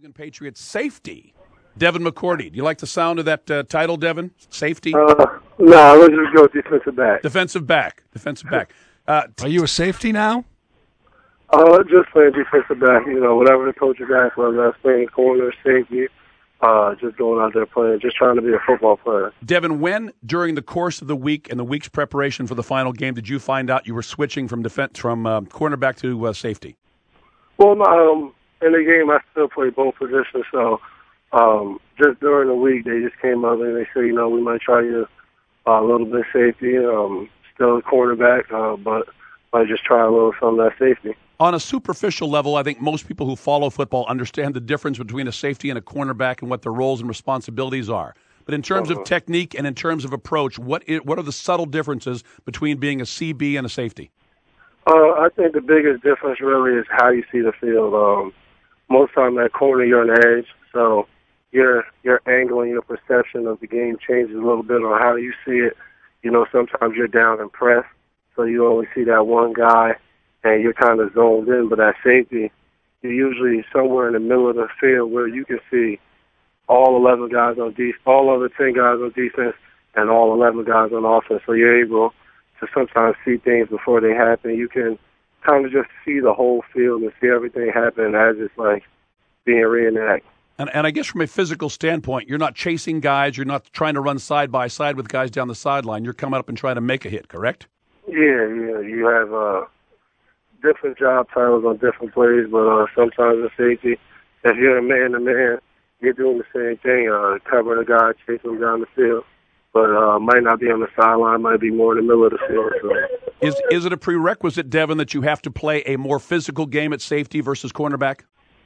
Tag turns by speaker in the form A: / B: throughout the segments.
A: England Patriots safety, Devin McCourty. Do you like the sound of that title, Devin? Safety?
B: No, let's just go defensive back.
A: Defensive back.
C: Are you a safety now?
B: Just playing defensive back. Whatever the coach is asking, whether that's playing corner, safety, just going out there playing, just trying to be a football player.
A: Devin, when during the course of the week and the week's preparation for the final game did you find out you were switching from cornerback to safety?
B: Well, in the game, I still play both positions, so just during the week, they just came up and they said, we might try you a little bit safety, still a cornerback, but might just try a little some of that safety.
A: On a superficial level, I think most people who follow football understand the difference between a safety and a cornerback and what their roles and responsibilities are. But in terms of technique and in terms of approach, what are the subtle differences between being a CB and a safety?
B: I think the biggest difference really is how you see the field. Most time at corner, you're on the edge, so your angle and your perception of the game changes a little bit on how you see it. Sometimes you're down and press, so you only see that one guy, and you're kind of zoned in. But at safety, you're usually somewhere in the middle of the field where you can see all 11 guys on defense, all other 10 guys on defense, and all 11 guys on offense. So you're able to sometimes see things before they happen. You can kind of just see the whole field and see everything happen as it's like being reenacted.
A: And I guess from a physical standpoint, you're not chasing guys. You're not trying to run side by side with guys down the sideline. You're coming up and trying to make a hit, correct?
B: Yeah. You have different job titles on different plays, but sometimes in safety, if you're a man-to-man, you're doing the same thing, covering a guy, chasing him down the field. But might not be on the sideline, might be more in the middle of the field. So.
A: Is it a prerequisite, Devin, that you have to play a more physical game at safety versus cornerback?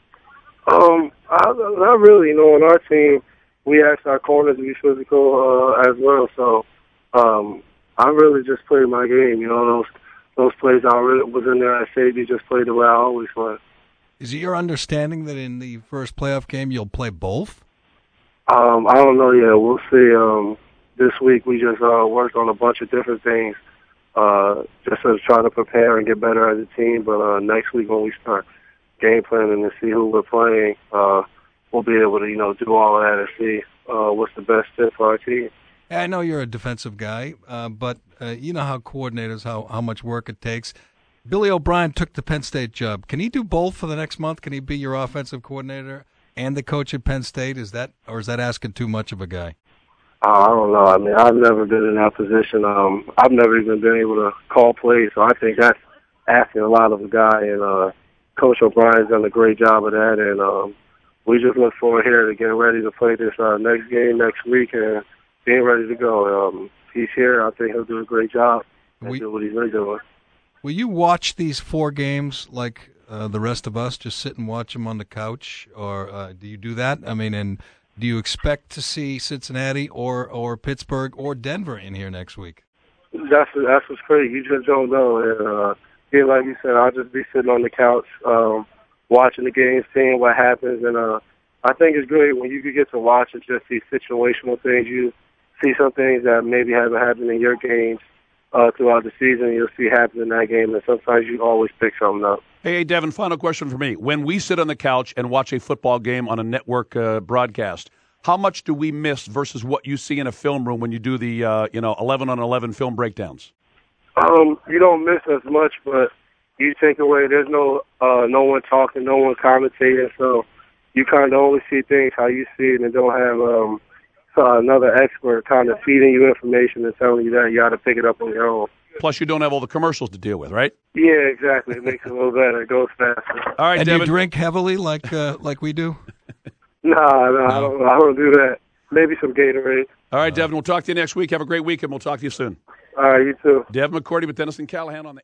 B: Not really. On our team, we ask our corners to be physical as well. So I really just played my game. Those plays I really was in there at safety, just played the way I always play.
C: Is it your understanding that in the first playoff game you'll play both?
B: I don't know yet. We'll see. This week we just worked on a bunch of different things, just to try to prepare and get better as a team. But next week when we start game planning and see who we're playing, we'll be able to do all of that and see what's the best fit for our team.
C: I know you're a defensive guy, but you know how coordinators, how much work it takes. Billy O'Brien took the Penn State job. Can he do both for the next month? Can he be your offensive coordinator and the coach at Penn State? Is that asking too much of a guy?
B: I don't know. I mean, I've never been in that position. I've never even been able to call plays, so I think that's asking a lot of a guy. And Coach O'Brien's done a great job of that. And we just look forward here to getting ready to play this next game next week and being ready to go. He's here. I think he'll do a great job and do what he's been doing.
C: Will you watch these 4 games like the rest of us, just sit and watch them on the couch, or do you do that? I mean, and do you expect to see Cincinnati or Pittsburgh or Denver in here next week?
B: That's what's crazy. You just don't know. And like you said, I'll just be sitting on the couch watching the games, seeing what happens. And I think it's great when you can get to watch and just see situational things. You see some things that maybe haven't happened in your games throughout the season. You'll see happen in that game, and sometimes you always pick something up.
A: Hey, Devin, final question for me. When we sit on the couch and watch a football game on a network broadcast, how much do we miss versus what you see in a film room when you do the 11-on-11 film breakdowns?
B: You don't miss as much, but you take away. There's no one talking, no one commentating, so you kind of only see things how you see it, and don't have another expert kind of feeding you information and telling you that you got to pick it up on your own.
A: Plus, you don't have all the commercials to deal with, right?
B: Yeah, exactly. It makes it a little better. It goes faster.
A: All right,
C: and
A: Devin.
C: Do you drink heavily like we do?
B: No. I don't do that. Maybe some Gatorade.
A: All right, Devin, we'll talk to you next week. Have a great week, and we'll talk to you soon.
B: All right, you too.
A: Devin McCourty with Dennis and Callahan on the